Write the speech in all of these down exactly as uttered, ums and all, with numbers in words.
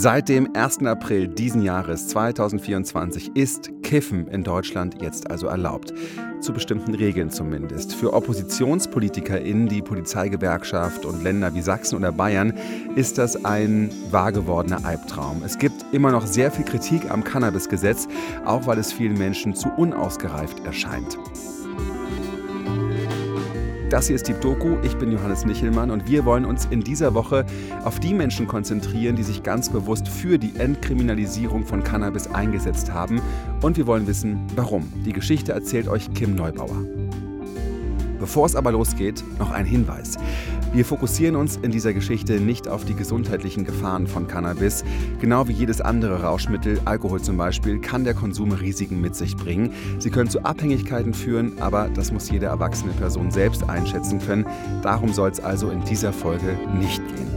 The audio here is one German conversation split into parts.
Seit dem ersten April diesen Jahres zweitausendvierundzwanzig ist Kiffen in Deutschland jetzt also erlaubt. Zu bestimmten Regeln zumindest. Für OppositionspolitikerInnen, die Polizeigewerkschaft und Länder wie Sachsen oder Bayern, ist das ein wahr gewordener Albtraum. Es gibt immer noch sehr viel Kritik am Cannabis-Gesetz, auch weil es vielen Menschen zu unausgereift erscheint. Das hier ist Deep Doku, ich bin Johannes Nichelmann und wir wollen uns in dieser Woche auf die Menschen konzentrieren, die sich ganz bewusst für die Entkriminalisierung von Cannabis eingesetzt haben. Und wir wollen wissen, warum. Die Geschichte erzählt euch Kim Neubauer. Bevor es aber losgeht, noch ein Hinweis. Wir fokussieren uns in dieser Geschichte nicht auf die gesundheitlichen Gefahren von Cannabis. Genau wie jedes andere Rauschmittel, Alkohol zum Beispiel, kann der Konsum Risiken mit sich bringen. Sie können zu Abhängigkeiten führen, aber das muss jede erwachsene Person selbst einschätzen können. Darum soll es also in dieser Folge nicht gehen.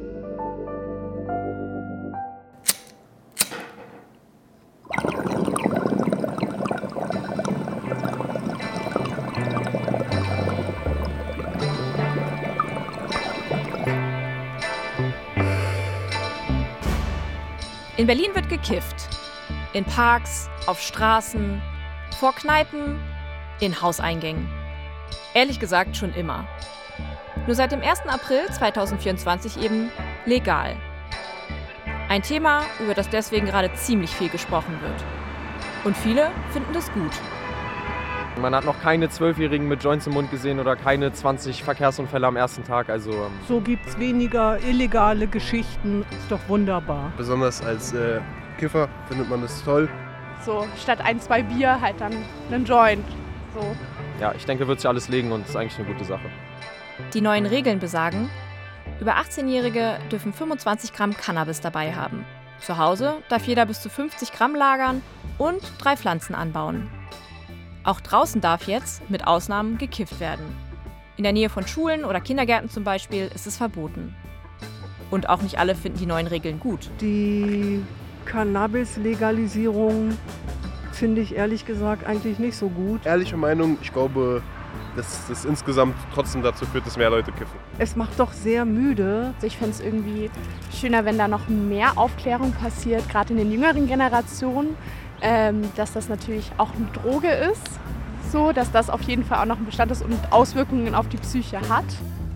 In Berlin wird gekifft. In Parks, auf Straßen, vor Kneipen, in Hauseingängen. Ehrlich gesagt schon immer. Nur seit dem ersten April zweitausendvierundzwanzig eben legal. Ein Thema, über das deswegen gerade ziemlich viel gesprochen wird. Und viele finden das gut. Man hat noch keine Zwölfjährigen mit Joints im Mund gesehen oder keine zwanzig Verkehrsunfälle am ersten Tag. Also, ähm so gibt es weniger illegale Geschichten. Ist doch wunderbar. Besonders als äh, Kiffer findet man das toll. So statt ein, zwei Bier halt dann einen Joint. So. Ja, ich denke, wird sich alles legen und ist eigentlich eine gute Sache. Die neuen Regeln besagen, über achtzehnjährige dürfen fünfundzwanzig Gramm Cannabis dabei haben. Zu Hause darf jeder bis zu fünfzig Gramm lagern und drei Pflanzen anbauen. Auch draußen darf jetzt, mit Ausnahmen, gekifft werden. In der Nähe von Schulen oder Kindergärten zum Beispiel ist es verboten. Und auch nicht alle finden die neuen Regeln gut. Die Cannabis-Legalisierung finde ich ehrlich gesagt eigentlich nicht so gut. Ehrliche Meinung, ich glaube, dass das insgesamt trotzdem dazu führt, dass mehr Leute kiffen. Es macht doch sehr müde. Ich fände es irgendwie schöner, wenn da noch mehr Aufklärung passiert, gerade in den jüngeren Generationen. Ähm, dass das natürlich auch eine Droge ist, so, dass das auf jeden Fall auch noch ein Bestand ist und Auswirkungen auf die Psyche hat.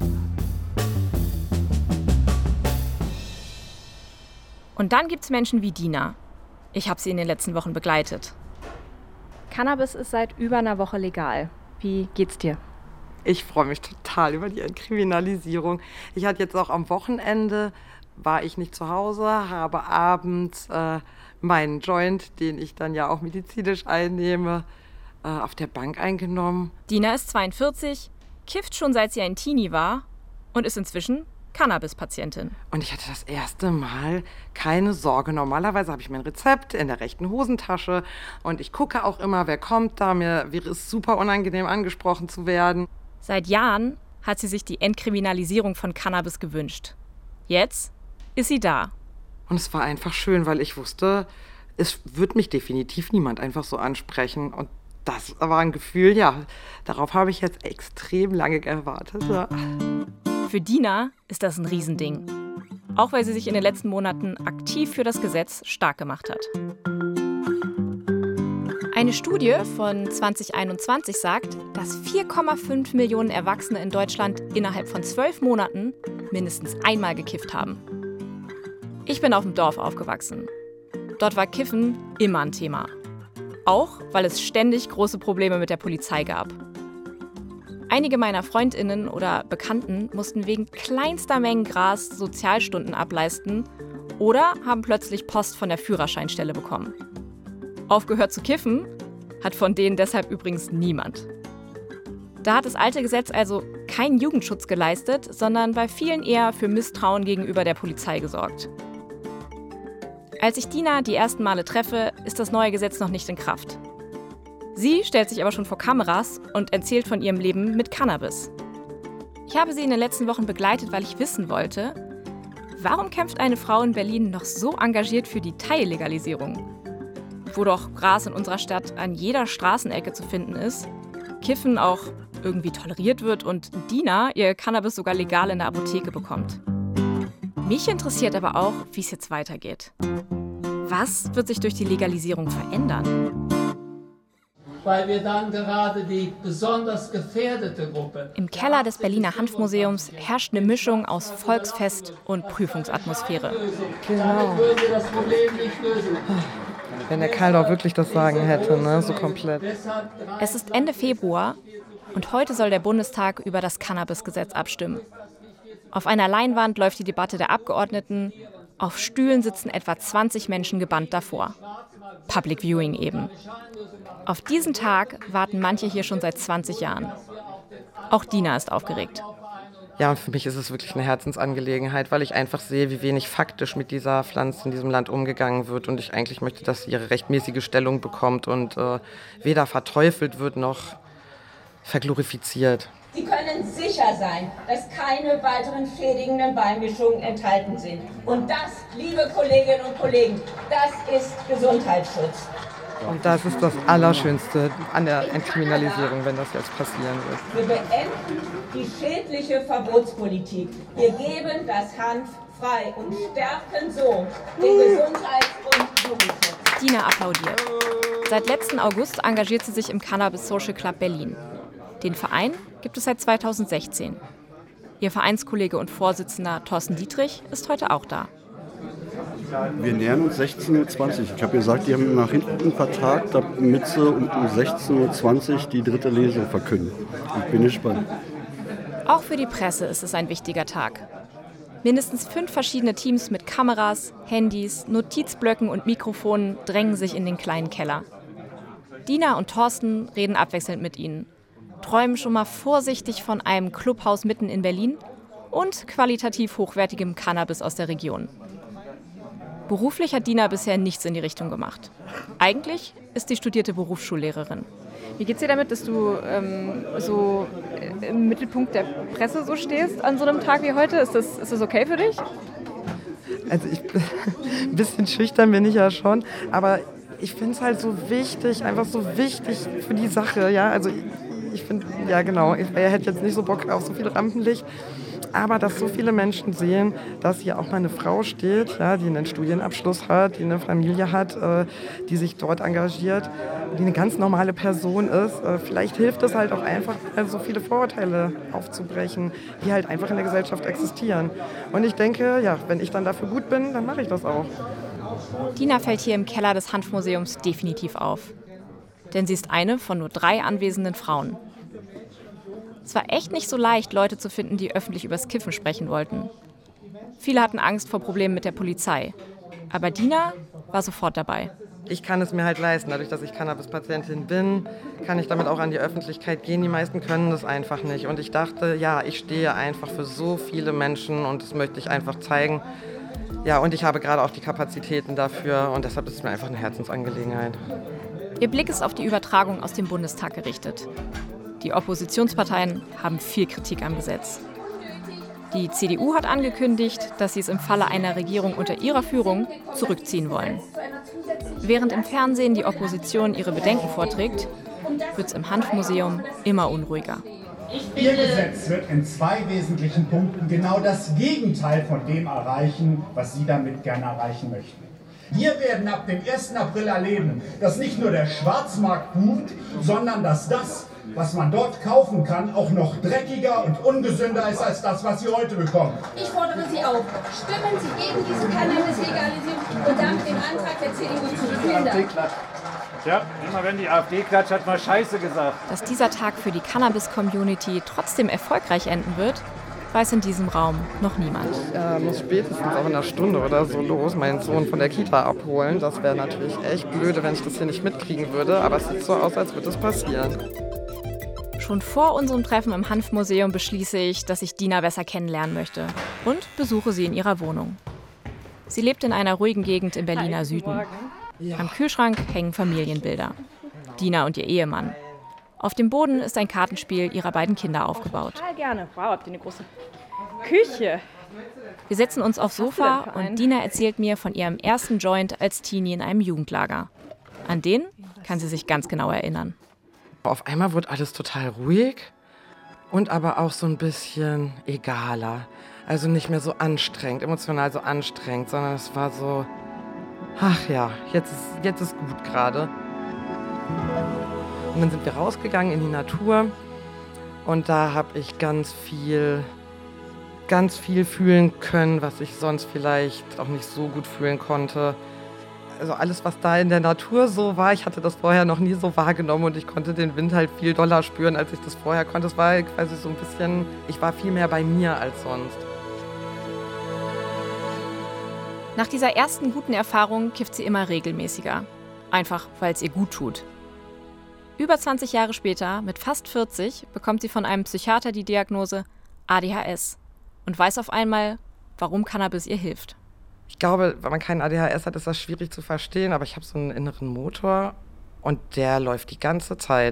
Und dann gibt es Menschen wie Dina. Ich habe sie in den letzten Wochen begleitet. Cannabis ist seit über einer Woche legal. Wie geht's dir? Ich freue mich total über die Entkriminalisierung. Ich hatte jetzt auch am Wochenende, war ich nicht zu Hause, habe abends äh, meinen Joint, den ich dann ja auch medizinisch einnehme, äh, auf der Bank eingenommen. Dina ist zweiundvierzig, kifft schon seit sie ein Teenie war und ist inzwischen Cannabis-Patientin. Und ich hatte das erste Mal keine Sorge. Normalerweise habe ich mein Rezept in der rechten Hosentasche und ich gucke auch immer, wer kommt da. Mir wäre es super unangenehm, angesprochen zu werden. Seit Jahren hat sie sich die Entkriminalisierung von Cannabis gewünscht. Jetzt ist sie da. Und es war einfach schön, weil ich wusste, es wird mich definitiv niemand einfach so ansprechen. Und das war ein Gefühl, ja, darauf habe ich jetzt extrem lange gewartet. Ja. Für Dina ist das ein Riesending. Auch weil sie sich in den letzten Monaten aktiv für das Gesetz stark gemacht hat. Eine Studie von zwanzig einundzwanzig sagt, dass vier Komma fünf Millionen Erwachsene in Deutschland innerhalb von zwölf Monaten mindestens einmal gekifft haben. Ich bin auf dem Dorf aufgewachsen. Dort war Kiffen immer ein Thema. Auch, weil es ständig große Probleme mit der Polizei gab. Einige meiner FreundInnen oder Bekannten mussten wegen kleinster Mengen Gras Sozialstunden ableisten oder haben plötzlich Post von der Führerscheinstelle bekommen. Aufgehört zu kiffen hat von denen deshalb übrigens niemand. Da hat das alte Gesetz also keinen Jugendschutz geleistet, sondern bei vielen eher für Misstrauen gegenüber der Polizei gesorgt. Als ich Dina die ersten Male treffe, ist das neue Gesetz noch nicht in Kraft. Sie stellt sich aber schon vor Kameras und erzählt von ihrem Leben mit Cannabis. Ich habe sie in den letzten Wochen begleitet, weil ich wissen wollte, warum kämpft eine Frau in Berlin noch so engagiert für die Teillegalisierung? Wo doch Gras in unserer Stadt an jeder Straßenecke zu finden ist, Kiffen auch irgendwie toleriert wird und Dina ihr Cannabis sogar legal in der Apotheke bekommt. Mich interessiert aber auch, wie es jetzt weitergeht. Was wird sich durch die Legalisierung verändern? Weil wir dann gerade die besonders gefährdete Gruppe... Im Keller des Berliner Hanfmuseums herrscht eine Mischung aus Volksfest und Prüfungsatmosphäre. Genau. das Problem nicht lösen. Wenn der Karl doch wirklich das Sagen hätte, ne? So komplett. Es ist Ende Februar und heute soll der Bundestag über das Cannabis-Gesetz abstimmen. Auf einer Leinwand läuft die Debatte der Abgeordneten. Auf Stühlen sitzen etwa zwanzig Menschen gebannt davor. Public Viewing eben. Auf diesen Tag warten manche hier schon seit zwanzig Jahren. Auch Dina ist aufgeregt. Ja, und für mich ist es wirklich eine Herzensangelegenheit, weil ich einfach sehe, wie wenig faktisch mit dieser Pflanze in diesem Land umgegangen wird. Und ich eigentlich möchte, dass sie ihre rechtmäßige Stellung bekommt und äh, weder verteufelt wird noch verglorifiziert. Sie können sicher sein, dass keine weiteren schädigenden Beimischungen enthalten sind. Und das, liebe Kolleginnen und Kollegen, das ist Gesundheitsschutz. Und das ist das Allerschönste an der Entkriminalisierung, wenn das jetzt passieren wird. Wir beenden die schädliche Verbotspolitik. Wir geben das Hanf frei und stärken so den Gesundheits- und Jugendschutz. Dina applaudiert. Seit letzten August engagiert sie sich im Cannabis Social Club Berlin. Den Verein gibt es seit zweitausendsechzehn. Ihr Vereinskollege und Vorsitzender Thorsten Dietrich ist heute auch da. Wir nähern uns sechzehn Uhr zwanzig. Ich habe gesagt, die haben nach hinten vertagt, damit sie um sechzehn Uhr zwanzig die dritte Lesung verkünden. Ich bin gespannt. Auch für die Presse ist es ein wichtiger Tag. Mindestens fünf verschiedene Teams mit Kameras, Handys, Notizblöcken und Mikrofonen drängen sich in den kleinen Keller. Dina und Thorsten reden abwechselnd mit ihnen, träumen schon mal vorsichtig von einem Clubhaus mitten in Berlin und qualitativ hochwertigem Cannabis aus der Region. Beruflich hat Dina bisher nichts in die Richtung gemacht. Eigentlich ist sie studierte Berufsschullehrerin. Wie geht's dir damit, dass du ähm, so im Mittelpunkt der Presse so stehst an so einem Tag wie heute? Ist das, ist das okay für dich? Also ich, ein bisschen schüchtern bin ich ja schon, aber ich finde es halt so wichtig, einfach so wichtig für die Sache. Ja, also ich, ich finde, ja genau, ich hätte jetzt nicht so Bock auf so viel Rampenlicht. Aber dass so viele Menschen sehen, dass hier auch mal eine Frau steht, ja, die einen Studienabschluss hat, die eine Familie hat, äh, die sich dort engagiert, die eine ganz normale Person ist. Äh, vielleicht hilft es halt auch einfach, so viele Vorurteile aufzubrechen, die halt einfach in der Gesellschaft existieren. Und ich denke, ja, wenn ich dann dafür gut bin, dann mache ich das auch. Dina fällt hier im Keller des Hanfmuseums definitiv auf. Denn sie ist eine von nur drei anwesenden Frauen. Es war echt nicht so leicht, Leute zu finden, die öffentlich übers Kiffen sprechen wollten. Viele hatten Angst vor Problemen mit der Polizei. Aber Dina war sofort dabei. Ich kann es mir halt leisten. Dadurch, dass ich Cannabis-Patientin bin, kann ich damit auch an die Öffentlichkeit gehen. Die meisten können das einfach nicht. Und ich dachte, ja, ich stehe einfach für so viele Menschen und das möchte ich einfach zeigen. Ja, und ich habe gerade auch die Kapazitäten dafür und deshalb ist es mir einfach eine Herzensangelegenheit. Ihr Blick ist auf die Übertragung aus dem Bundestag gerichtet. Die Oppositionsparteien haben viel Kritik am Gesetz. Die C D U hat angekündigt, dass sie es im Falle einer Regierung unter ihrer Führung zurückziehen wollen. Während im Fernsehen die Opposition ihre Bedenken vorträgt, wird es im Hanfmuseum immer unruhiger. Ihr Gesetz wird in zwei wesentlichen Punkten genau das Gegenteil von dem erreichen, was Sie damit gerne erreichen möchten. Wir werden ab dem ersten April erleben, dass nicht nur der Schwarzmarkt boomt, sondern dass das, was man dort kaufen kann, auch noch dreckiger und ungesünder ist als das, was Sie heute bekommen. Ich fordere Sie auf, stimmen Sie gegen diese Cannabis-Legalisierung und damit den Antrag der C D U zu behindern. Ja, immer wenn die AfD klatscht, hat man Scheiße gesagt. Dass dieser Tag für die Cannabis-Community trotzdem erfolgreich enden wird, weiß in diesem Raum noch niemand. Ja, muss spätestens auch in einer Stunde oder so los meinen Sohn von der Kita abholen. Das wäre natürlich echt blöde, wenn ich das hier nicht mitkriegen würde. Aber es sieht so aus, als würde es passieren. Schon vor unserem Treffen im Hanfmuseum beschließe ich, dass ich Dina besser kennenlernen möchte und besuche sie in ihrer Wohnung. Sie lebt in einer ruhigen Gegend im Berliner Süden. Am Kühlschrank hängen Familienbilder. Dina und ihr Ehemann. Auf dem Boden ist ein Kartenspiel ihrer beiden Kinder aufgebaut. Total gerne. Wow, habt ihr eine große Küche. Wir setzen uns aufs Sofa und Dina erzählt mir von ihrem ersten Joint als Teenie in einem Jugendlager. An den kann sie sich ganz genau erinnern. Auf einmal wurde alles total ruhig und aber auch so ein bisschen egaler. Also nicht mehr so anstrengend, emotional so anstrengend, sondern es war so, ach ja, jetzt ist, jetzt ist gut gerade. Und dann sind wir rausgegangen in die Natur und da habe ich ganz viel, ganz viel fühlen können, was ich sonst vielleicht auch nicht so gut fühlen konnte. Also alles, was da in der Natur so war, ich hatte das vorher noch nie so wahrgenommen und ich konnte den Wind halt viel doller spüren, als ich das vorher konnte. Es war quasi so ein bisschen, ich war viel mehr bei mir als sonst. Nach dieser ersten guten Erfahrung kifft sie immer regelmäßiger. Einfach, weil es ihr gut tut. Über zwanzig Jahre später, mit fast vierzig, bekommt sie von einem Psychiater die Diagnose A D H S und weiß auf einmal, warum Cannabis ihr hilft. Ich glaube, wenn man keinen A D H S hat, ist das schwierig zu verstehen, aber ich habe so einen inneren Motor und der läuft die ganze Zeit.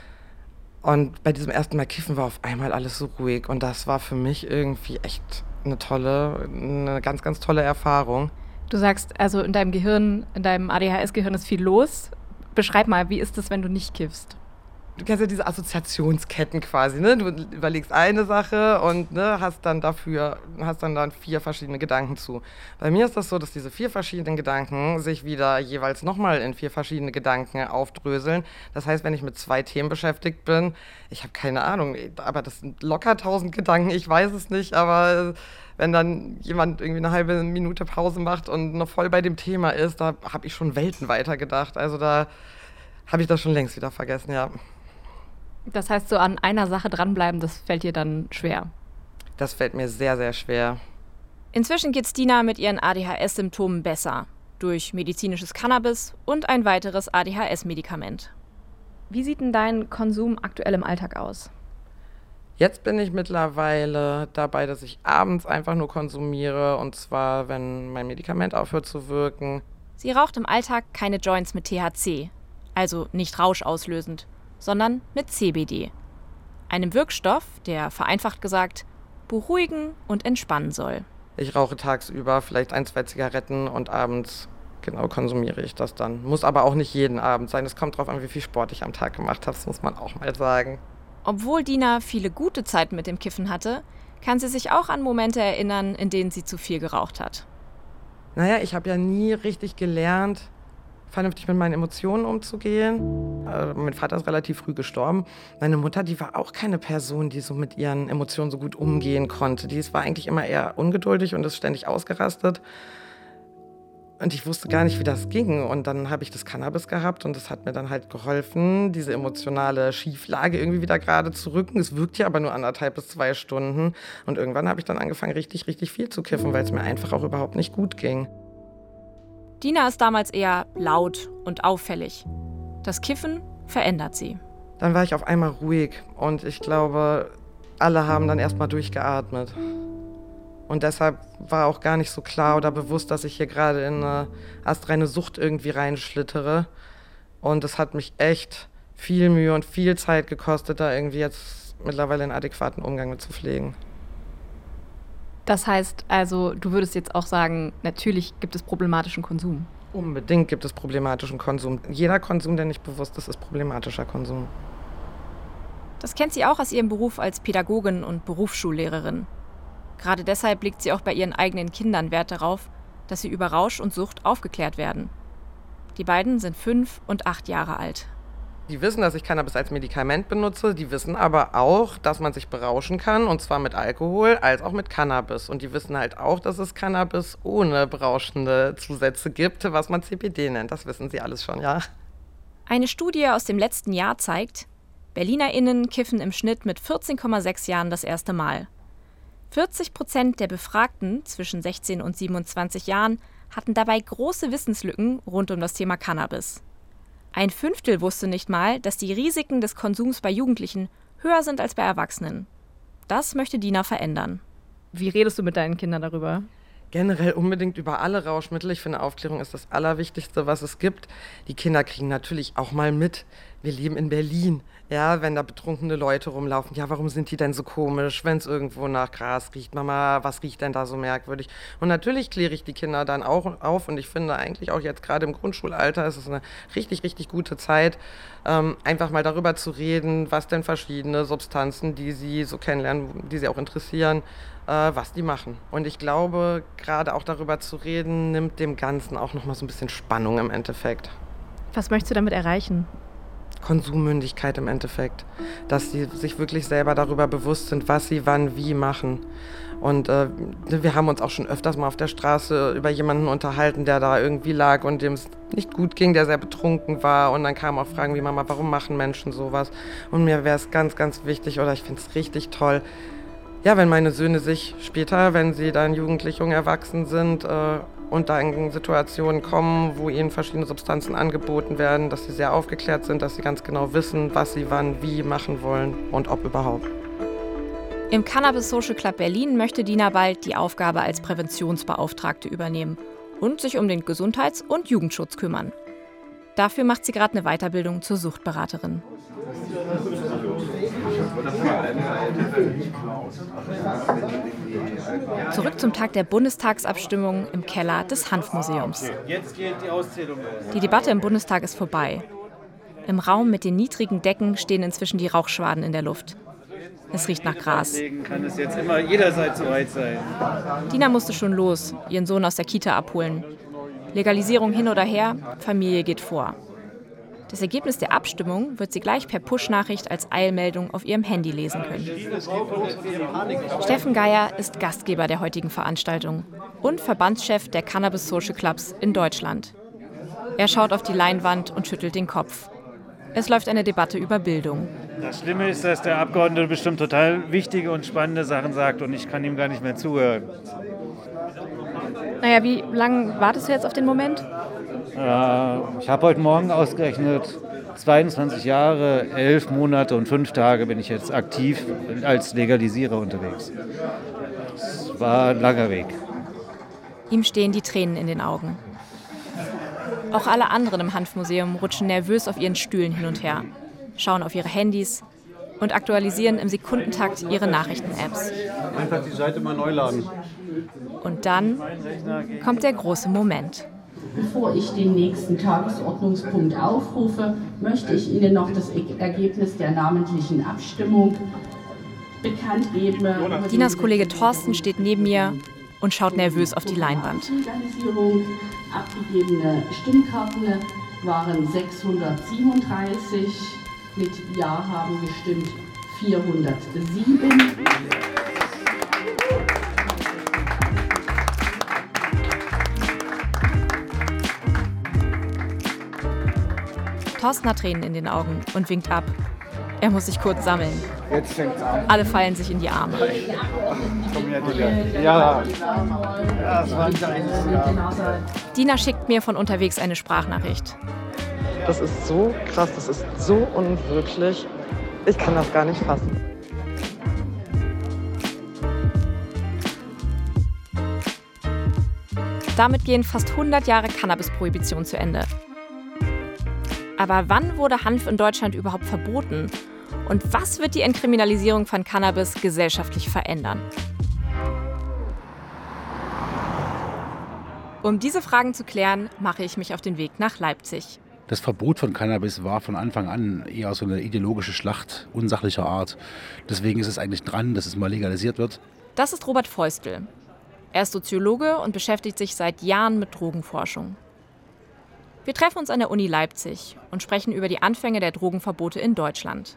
Und bei diesem ersten Mal kiffen war auf einmal alles so ruhig und das war für mich irgendwie echt eine tolle, eine ganz, ganz tolle Erfahrung. Du sagst, also in deinem Gehirn, in deinem A D H S-Gehirn ist viel los. Beschreib mal, wie ist es, wenn du nicht kiffst? Du kennst ja diese Assoziationsketten quasi, ne? Du überlegst eine Sache und ne, hast dann dafür, hast dann, dann vier verschiedene Gedanken zu. Bei mir ist das so, dass diese vier verschiedenen Gedanken sich wieder jeweils nochmal in vier verschiedene Gedanken aufdröseln. Das heißt, wenn ich mit zwei Themen beschäftigt bin, ich habe keine Ahnung, aber das sind locker tausend Gedanken, ich weiß es nicht, aber wenn dann jemand irgendwie eine halbe Minute Pause macht und noch voll bei dem Thema ist, da habe ich schon Welten weiter gedacht. Also da habe ich das schon längst wieder vergessen, ja. Das heißt, so an einer Sache dranbleiben, das fällt dir dann schwer? Das fällt mir sehr, sehr schwer. Inzwischen geht's Dina mit ihren A D H S-Symptomen besser. Durch medizinisches Cannabis und ein weiteres A D H S-Medikament. Wie sieht denn dein Konsum aktuell im Alltag aus? Jetzt bin ich mittlerweile dabei, dass ich abends einfach nur konsumiere. Und zwar, wenn mein Medikament aufhört zu wirken. Sie raucht im Alltag keine Joints mit T H C. Also nicht rauschauslösend, sondern mit C B D. Einem Wirkstoff, der vereinfacht gesagt beruhigen und entspannen soll. Ich rauche tagsüber vielleicht ein, zwei Zigaretten und abends genau konsumiere ich das dann. Muss aber auch nicht jeden Abend sein. Es kommt drauf an, wie viel Sport ich am Tag gemacht habe, das muss man auch mal sagen. Obwohl Dina viele gute Zeiten mit dem Kiffen hatte, kann sie sich auch an Momente erinnern, in denen sie zu viel geraucht hat. Naja, ich habe ja nie richtig gelernt, vernünftig mit meinen Emotionen umzugehen. Äh, mein Vater ist relativ früh gestorben. Meine Mutter, die war auch keine Person, die so mit ihren Emotionen so gut umgehen konnte. Die war eigentlich immer eher ungeduldig und ist ständig ausgerastet. Und ich wusste gar nicht, wie das ging. Und dann habe ich das Cannabis gehabt und das hat mir dann halt geholfen, diese emotionale Schieflage irgendwie wieder gerade zu rücken. Es wirkt ja aber nur anderthalb bis zwei Stunden. Und irgendwann habe ich dann angefangen, richtig, richtig viel zu kiffen, weil es mir einfach auch überhaupt nicht gut ging. Dina ist damals eher laut und auffällig. Das Kiffen verändert sie. Dann war ich auf einmal ruhig und ich glaube, alle haben dann erst mal durchgeatmet. Und deshalb war auch gar nicht so klar oder bewusst, dass ich hier gerade in eine astreine Sucht irgendwie reinschlittere. Und es hat mich echt viel Mühe und viel Zeit gekostet, da irgendwie jetzt mittlerweile einen adäquaten Umgang mit zu pflegen. Das heißt also, du würdest jetzt auch sagen, natürlich gibt es problematischen Konsum. Unbedingt gibt es problematischen Konsum. Jeder Konsum, der nicht bewusst ist, ist problematischer Konsum. Das kennt sie auch aus ihrem Beruf als Pädagogin und Berufsschullehrerin. Gerade deshalb legt sie auch bei ihren eigenen Kindern Wert darauf, dass sie über Rausch und Sucht aufgeklärt werden. Die beiden sind fünf und acht Jahre alt. Die wissen, dass ich Cannabis als Medikament benutze. Die wissen aber auch, dass man sich berauschen kann, und zwar mit Alkohol als auch mit Cannabis. Und die wissen halt auch, dass es Cannabis ohne berauschende Zusätze gibt, was man C B D nennt. Das wissen sie alles schon, ja. Eine Studie aus dem letzten Jahr zeigt, BerlinerInnen kiffen im Schnitt mit vierzehn Komma sechs Jahren das erste Mal. vierzig Prozent der Befragten zwischen sechzehn und siebenundzwanzig Jahren hatten dabei große Wissenslücken rund um das Thema Cannabis. Ein Fünftel wusste nicht mal, dass die Risiken des Konsums bei Jugendlichen höher sind als bei Erwachsenen. Das möchte Dina verändern. Wie redest du mit deinen Kindern darüber? Generell unbedingt über alle Rauschmittel. Ich finde, Aufklärung ist das Allerwichtigste, was es gibt. Die Kinder kriegen natürlich auch mal mit, wir leben in Berlin. Ja, wenn da betrunkene Leute rumlaufen, ja, warum sind die denn so komisch, wenn es irgendwo nach Gras riecht? Mama, was riecht denn da so merkwürdig? Und natürlich kläre ich die Kinder dann auch auf und ich finde eigentlich auch jetzt gerade im Grundschulalter ist es eine richtig, richtig gute Zeit, ähm, einfach mal darüber zu reden, was denn verschiedene Substanzen, die sie so kennenlernen, die sie auch interessieren, äh, was die machen. Und ich glaube, gerade auch darüber zu reden, nimmt dem Ganzen auch nochmal so ein bisschen Spannung im Endeffekt. Was möchtest du damit erreichen? Konsummündigkeit im Endeffekt, dass sie sich wirklich selber darüber bewusst sind, was sie wann wie machen. Und äh, wir haben uns auch schon öfters mal auf der Straße über jemanden unterhalten, der da irgendwie lag und dem es nicht gut ging, der sehr betrunken war. Und dann kamen auch Fragen wie, Mama, warum machen Menschen sowas? Und mir wäre es ganz, ganz wichtig, oder ich finde es richtig toll, ja, wenn meine Söhne sich später, wenn sie dann jugendlich, jung erwachsen sind, äh, und da in Situationen kommen, wo ihnen verschiedene Substanzen angeboten werden, dass sie sehr aufgeklärt sind, dass sie ganz genau wissen, was sie wann wie machen wollen und ob überhaupt. Im Cannabis Social Club Berlin möchte Dina bald die Aufgabe als Präventionsbeauftragte übernehmen und sich um den Gesundheits- und Jugendschutz kümmern. Dafür macht sie gerade eine Weiterbildung zur Suchtberaterin. Zurück zum Tag der Bundestagsabstimmung im Keller des Hanfmuseums. Jetzt geht die Auszählung los. Die Debatte im Bundestag ist vorbei. Im Raum mit den niedrigen Decken stehen inzwischen die Rauchschwaden in der Luft. Es riecht nach Gras. Deswegen kann es jetzt immer jederzeit soweit sein. Dina musste schon los, ihren Sohn aus der Kita abholen. Legalisierung hin oder her, Familie geht vor. Das Ergebnis der Abstimmung wird sie gleich per Push-Nachricht als Eilmeldung auf ihrem Handy lesen können. Steffen Geier ist Gastgeber der heutigen Veranstaltung und Verbandschef der Cannabis Social Clubs in Deutschland. Er schaut auf die Leinwand und schüttelt den Kopf. Es läuft eine Debatte über Bildung. Das Schlimme ist, dass der Abgeordnete bestimmt total wichtige und spannende Sachen sagt und ich kann ihm gar nicht mehr zuhören. Naja, wie lange wartest du jetzt auf den Moment? Äh, ich habe heute Morgen ausgerechnet, zweiundzwanzig Jahre, elf Monate und fünf Tage bin ich jetzt aktiv als Legalisierer unterwegs. Es war ein langer Weg. Ihm stehen die Tränen in den Augen. Auch alle anderen im Hanfmuseum rutschen nervös auf ihren Stühlen hin und her, schauen auf ihre Handys und aktualisieren im Sekundentakt ihre Nachrichten-Apps. Einfach die Seite mal neu laden. Und dann kommt der große Moment. Bevor ich den nächsten Tagesordnungspunkt aufrufe, möchte ich Ihnen noch das Ergebnis der namentlichen Abstimmung bekannt geben. Dinas Kollege Thorsten steht neben mir und schaut nervös auf die Leinwand. Abgegebene Stimmkarten waren sechshundertsiebenunddreißig, mit Ja haben gestimmt vierhundertsieben. Thorsten hat Tränen in den Augen und winkt ab. Er muss sich kurz sammeln. Jetzt fängt's an. Alle fallen sich in die Arme. Komm her, Dina. Ja, das war ein kleines Jahr. Dina schickt mir von unterwegs eine Sprachnachricht. Das ist so krass, das ist so unwirklich. Ich kann das gar nicht fassen. Damit gehen fast hundert Jahre Cannabis-Prohibition zu Ende. Aber wann wurde Hanf in Deutschland überhaupt verboten? Und was wird die Entkriminalisierung von Cannabis gesellschaftlich verändern? Um diese Fragen zu klären, mache ich mich auf den Weg nach Leipzig. Das Verbot von Cannabis war von Anfang an eher so eine ideologische Schlacht unsachlicher Art. Deswegen ist es eigentlich dran, dass es mal legalisiert wird. Das ist Robert Feustel. Er ist Soziologe und beschäftigt sich seit Jahren mit Drogenforschung. Wir treffen uns an der Uni Leipzig und sprechen über die Anfänge der Drogenverbote in Deutschland.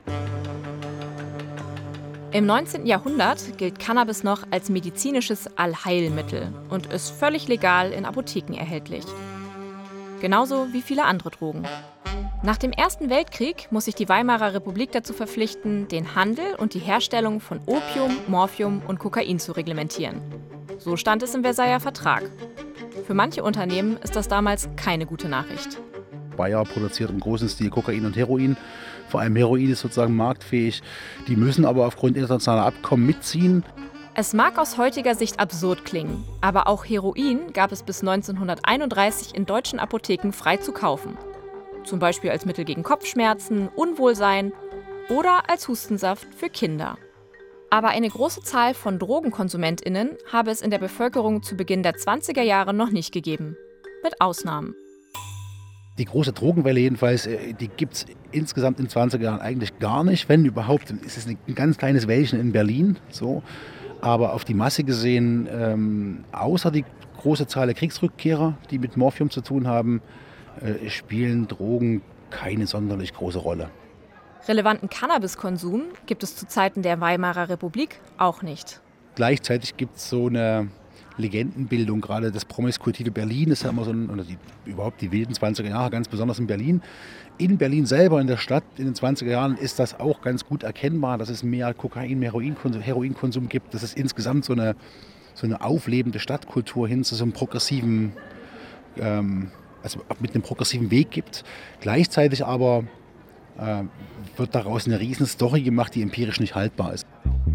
Im neunzehnten Jahrhundert gilt Cannabis noch als medizinisches Allheilmittel und ist völlig legal in Apotheken erhältlich. Genauso wie viele andere Drogen. Nach dem Ersten Weltkrieg muss sich die Weimarer Republik dazu verpflichten, den Handel und die Herstellung von Opium, Morphium und Kokain zu reglementieren. So stand es im Versailler Vertrag. Für manche Unternehmen ist das damals keine gute Nachricht. Bayer produziert im großen Stil Kokain und Heroin. Vor allem Heroin ist sozusagen marktfähig. Die müssen aber aufgrund internationaler Abkommen mitziehen. Es mag aus heutiger Sicht absurd klingen, aber auch Heroin gab es bis neunzehnhunderteinunddreißig in deutschen Apotheken frei zu kaufen. zum Beispiel als Mittel gegen Kopfschmerzen, Unwohlsein oder als Hustensaft für Kinder. Aber eine große Zahl von DrogenkonsumentInnen habe es in der Bevölkerung zu Beginn der zwanziger Jahre noch nicht gegeben. Mit Ausnahmen. Die große Drogenwelle jedenfalls, die gibt es insgesamt in zwanzig Jahren eigentlich gar nicht. Wenn überhaupt, dann ist es ein ganz kleines Wellchen in Berlin. So. Aber auf die Masse gesehen, ähm, außer die große Zahl der Kriegsrückkehrer, die mit Morphium zu tun haben, äh, spielen Drogen keine sonderlich große Rolle. Relevanten Cannabiskonsum gibt es zu Zeiten der Weimarer Republik auch nicht. Gleichzeitig gibt es so eine Legendenbildung, gerade das promiskuitive Berlin ist ja immer so ein, oder die, überhaupt die wilden zwanziger Jahre, ganz besonders in Berlin. In Berlin selber, in der Stadt, in den zwanziger Jahren ist das auch ganz gut erkennbar, dass es mehr Kokain, mehr Heroinkonsum, Heroinkonsum gibt, dass es insgesamt so eine, so eine auflebende Stadtkultur hin zu so einem progressiven, ähm, also mit einem progressiven Weg gibt. Gleichzeitig aber äh, wird daraus eine riesen Story gemacht, die empirisch nicht haltbar ist.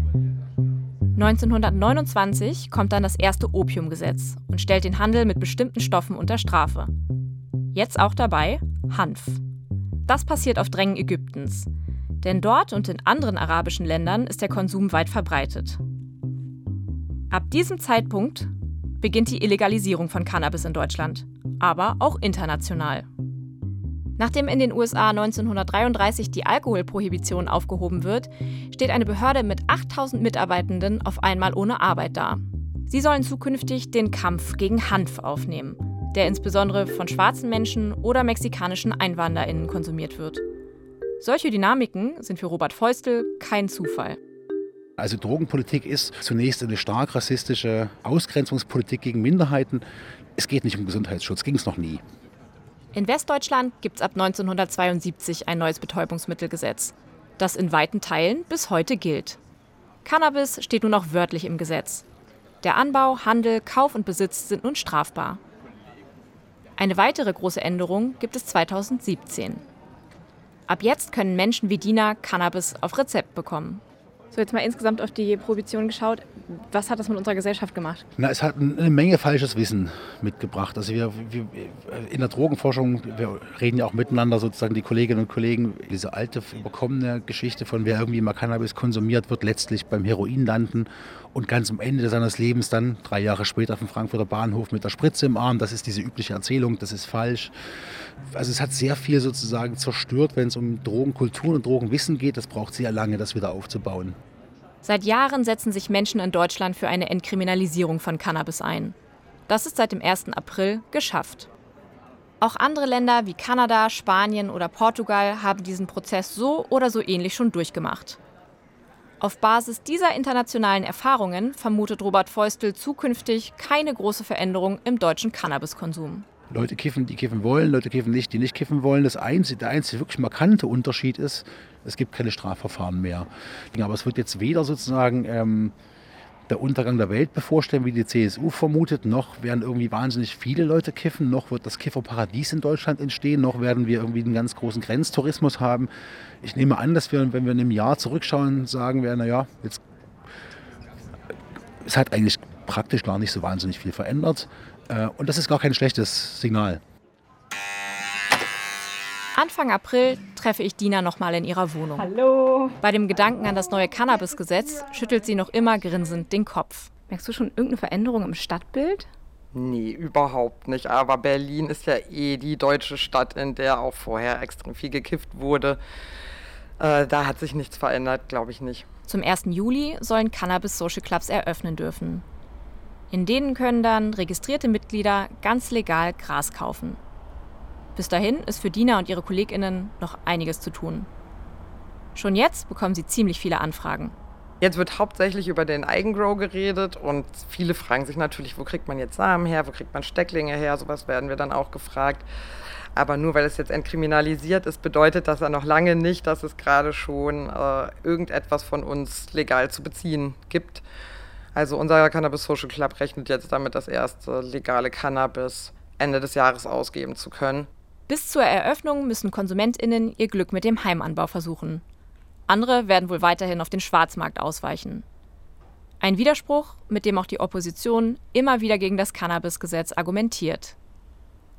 neunzehnhundertneunundzwanzig kommt dann das erste Opiumgesetz und stellt den Handel mit bestimmten Stoffen unter Strafe. Jetzt auch dabei Hanf. Das passiert auf Drängen Ägyptens. Denn dort und in anderen arabischen Ländern ist der Konsum weit verbreitet. Ab diesem Zeitpunkt beginnt die Illegalisierung von Cannabis in Deutschland, aber auch international. Nachdem in den U S A neunzehnhundertdreiunddreißig die Alkoholprohibition aufgehoben wird, steht eine Behörde mit achttausend Mitarbeitenden auf einmal ohne Arbeit da. Sie sollen zukünftig den Kampf gegen Hanf aufnehmen, der insbesondere von schwarzen Menschen oder mexikanischen EinwanderInnen konsumiert wird. Solche Dynamiken sind für Robert Feustel kein Zufall. Also Drogenpolitik ist zunächst eine stark rassistische Ausgrenzungspolitik gegen Minderheiten. Es geht nicht um Gesundheitsschutz, ging es noch nie. In Westdeutschland gibt es ab neunzehnhundertzweiundsiebzig ein neues Betäubungsmittelgesetz, das in weiten Teilen bis heute gilt. Cannabis steht nun auch wörtlich im Gesetz. Der Anbau, Handel, Kauf und Besitz sind nun strafbar. Eine weitere große Änderung gibt es zweitausendsiebzehn. Ab jetzt können Menschen wie Dina Cannabis auf Rezept bekommen. So, jetzt mal insgesamt auf die Prohibition geschaut. Was hat das mit unserer Gesellschaft gemacht? Na, es hat eine Menge falsches Wissen mitgebracht. Also wir, wir in der Drogenforschung, wir reden ja auch miteinander, sozusagen die Kolleginnen und Kollegen, diese alte, überkommene Geschichte von wer irgendwie mal Cannabis konsumiert, wird letztlich beim Heroin landen und ganz am Ende seines Lebens dann, drei Jahre später auf dem Frankfurter Bahnhof mit der Spritze im Arm. Das ist diese übliche Erzählung, das ist falsch. Also es hat sehr viel sozusagen zerstört, wenn es um Drogenkultur und Drogenwissen geht. Das braucht sehr lange, das wieder aufzubauen. Seit Jahren setzen sich Menschen in Deutschland für eine Entkriminalisierung von Cannabis ein. Das ist seit dem ersten April geschafft. Auch andere Länder wie Kanada, Spanien oder Portugal haben diesen Prozess so oder so ähnlich schon durchgemacht. Auf Basis dieser internationalen Erfahrungen vermutet Robert Feustel zukünftig keine große Veränderung im deutschen Cannabiskonsum. Leute kiffen, die kiffen wollen, Leute kiffen nicht, die nicht kiffen wollen. Das einzige, der einzige wirklich markante Unterschied ist, es gibt keine Strafverfahren mehr. Aber es wird jetzt weder sozusagen ähm, der Untergang der Welt bevorstehen, wie die C S U vermutet, noch werden irgendwie wahnsinnig viele Leute kiffen, noch wird das Kifferparadies in Deutschland entstehen, noch werden wir irgendwie einen ganz großen Grenztourismus haben. Ich nehme an, dass wir, wenn wir in einem Jahr zurückschauen, sagen wir, naja, jetzt, es hat eigentlich praktisch gar nicht so wahnsinnig viel verändert. Und das ist gar kein schlechtes Signal. Anfang April treffe ich Dina nochmal in ihrer Wohnung. Hallo. Bei dem Gedanken an das neue Cannabisgesetz schüttelt sie noch immer grinsend den Kopf. Merkst du schon irgendeine Veränderung im Stadtbild? Nee, überhaupt nicht. Aber Berlin ist ja eh die deutsche Stadt, in der auch vorher extrem viel gekifft wurde. Äh, da hat sich nichts verändert, glaube ich nicht. Zum ersten Juli sollen Cannabis-Social Clubs eröffnen dürfen. In denen können dann registrierte Mitglieder ganz legal Gras kaufen. Bis dahin ist für Dina und ihre KollegInnen noch einiges zu tun. Schon jetzt bekommen sie ziemlich viele Anfragen. Jetzt wird hauptsächlich über den Eigengrow geredet und viele fragen sich natürlich, wo kriegt man jetzt Samen her, wo kriegt man Stecklinge her, sowas werden wir dann auch gefragt. Aber nur weil es jetzt entkriminalisiert ist, bedeutet das ja noch lange nicht, dass es gerade schon äh, irgendetwas von uns legal zu beziehen gibt. Also unser Cannabis Social Club rechnet jetzt damit, das erste legale Cannabis Ende des Jahres ausgeben zu können. Bis zur Eröffnung müssen KonsumentInnen ihr Glück mit dem Heimanbau versuchen. Andere werden wohl weiterhin auf den Schwarzmarkt ausweichen. Ein Widerspruch, mit dem auch die Opposition immer wieder gegen das Cannabisgesetz argumentiert.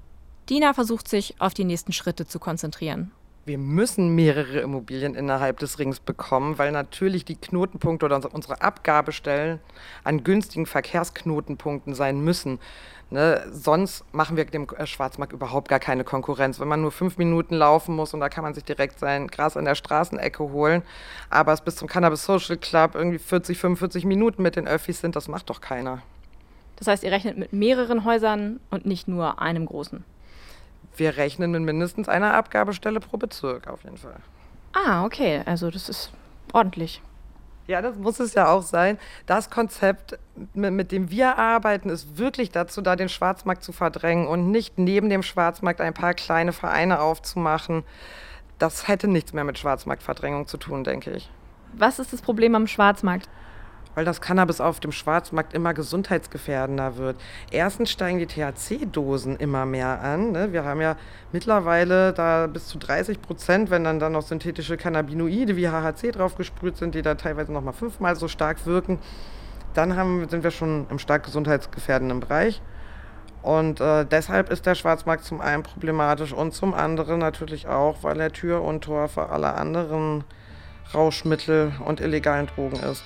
Dina versucht sich auf die nächsten Schritte zu konzentrieren. Wir müssen mehrere Immobilien innerhalb des Rings bekommen, weil natürlich die Knotenpunkte oder unsere Abgabestellen an günstigen Verkehrsknotenpunkten sein müssen. Ne? Sonst machen wir dem Schwarzmarkt überhaupt gar keine Konkurrenz. Wenn man nur fünf Minuten laufen muss und da kann man sich direkt sein Gras an der Straßenecke holen, aber es bis zum Cannabis Social Club irgendwie vierzig, fünfundvierzig Minuten mit den Öffis sind, das macht doch keiner. Das heißt, ihr rechnet mit mehreren Häusern und nicht nur einem großen? Wir rechnen mit mindestens einer Abgabestelle pro Bezirk auf jeden Fall. Ah, okay. Also das ist ordentlich. Ja, das muss es ja auch sein. Das Konzept, mit dem wir arbeiten, ist wirklich dazu da, den Schwarzmarkt zu verdrängen und nicht neben dem Schwarzmarkt ein paar kleine Vereine aufzumachen. Das hätte nichts mehr mit Schwarzmarktverdrängung zu tun, denke ich. Was ist das Problem am Schwarzmarkt? Weil das Cannabis auf dem Schwarzmarkt immer gesundheitsgefährdender wird. Erstens steigen die T H C-Dosen immer mehr an. Ne? Wir haben ja mittlerweile da bis zu dreißig Prozent, wenn dann, dann noch synthetische Cannabinoide wie H H C draufgesprüht sind, die da teilweise noch mal fünfmal so stark wirken. Dann haben, sind wir schon im stark gesundheitsgefährdenden Bereich. Und äh, deshalb ist der Schwarzmarkt zum einen problematisch und zum anderen natürlich auch, weil er Tür und Tor für alle anderen Rauschmittel und illegalen Drogen ist.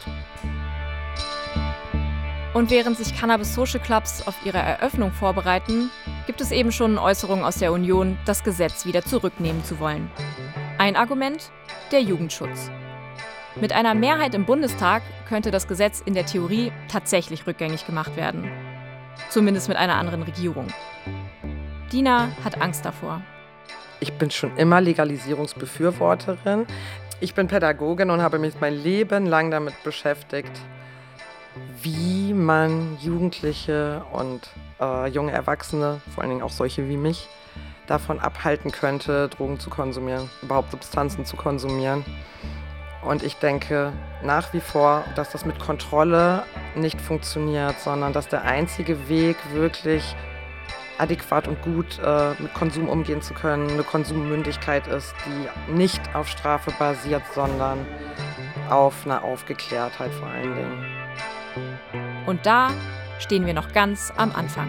Und während sich Cannabis Social Clubs auf ihre Eröffnung vorbereiten, gibt es eben schon Äußerungen aus der Union, das Gesetz wieder zurücknehmen zu wollen. Ein Argument: der Jugendschutz. Mit einer Mehrheit im Bundestag könnte das Gesetz in der Theorie tatsächlich rückgängig gemacht werden. Zumindest mit einer anderen Regierung. Dina hat Angst davor. Ich bin schon immer Legalisierungsbefürworterin. Ich bin Pädagogin und habe mich mein Leben lang damit beschäftigt, wie man Jugendliche und äh, junge Erwachsene, vor allen Dingen auch solche wie mich, davon abhalten könnte, Drogen zu konsumieren, überhaupt Substanzen zu konsumieren. Und ich denke nach wie vor, dass das mit Kontrolle nicht funktioniert, sondern dass der einzige Weg, wirklich adäquat und gut äh, mit Konsum umgehen zu können, eine Konsummündigkeit ist, die nicht auf Strafe basiert, sondern auf einer Aufgeklärtheit vor allen Dingen. Und da stehen wir noch ganz am Anfang.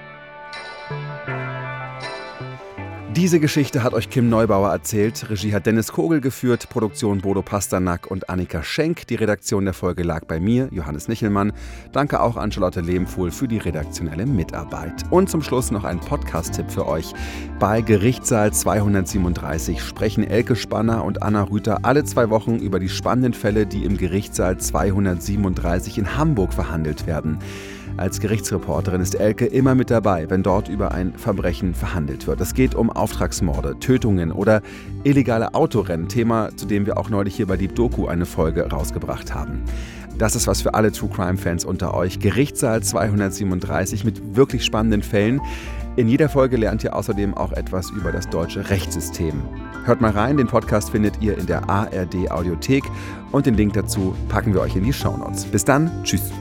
Diese Geschichte hat euch Kim Neubauer erzählt. Regie hat Dennis Kogel geführt, Produktion Bodo Pasternak und Annika Schenk. Die Redaktion der Folge lag bei mir, Johannes Nichelmann. Danke auch an Charlotte Lehmfuhl für die redaktionelle Mitarbeit. Und zum Schluss noch ein Podcast-Tipp für euch. Bei Gerichtssaal zweihundertsiebenunddreißig sprechen Elke Spanner und Anna Rüther alle zwei Wochen über die spannenden Fälle, die im Gerichtssaal zweihundertsiebenunddreißig in Hamburg verhandelt werden. Als Gerichtsreporterin ist Elke immer mit dabei, wenn dort über ein Verbrechen verhandelt wird. Es geht um Auftragsmorde, Tötungen oder illegale Autorennen, Thema, zu dem wir auch neulich hier bei Deep Doku eine Folge rausgebracht haben. Das ist was für alle True Crime Fans unter euch. Gerichtssaal zweihundertsiebenunddreißig mit wirklich spannenden Fällen. In jeder Folge lernt ihr außerdem auch etwas über das deutsche Rechtssystem. Hört mal rein, den Podcast findet ihr in der A R D Audiothek und den Link dazu packen wir euch in die Shownotes. Bis dann, tschüss.